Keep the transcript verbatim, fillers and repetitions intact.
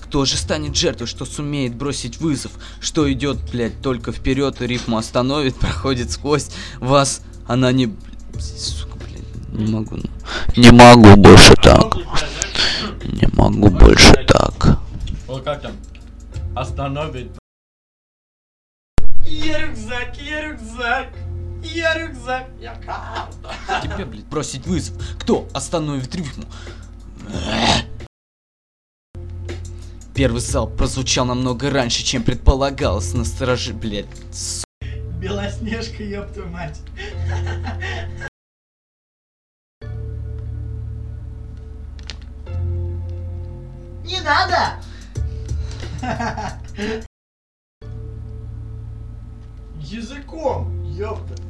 Кто же станет жертвой, что сумеет бросить вызов? Что идет, блядь, только вперед и рифму остановит, проходит сквозь вас. Она не... Сука, блядь, не могу. Не могу больше так. Не могу больше так. Вот как там? Остановить. Я рюкзак, я рюкзак. Я рюкзак, я карта. Тебе, блядь, бросить вызов. Кто остановит рифму? Первый залп прозвучал намного раньше, чем предполагалось. Насторожи, блядь. Су... Белоснежка, ёб твою мать. Не надо! Языком, ёпта.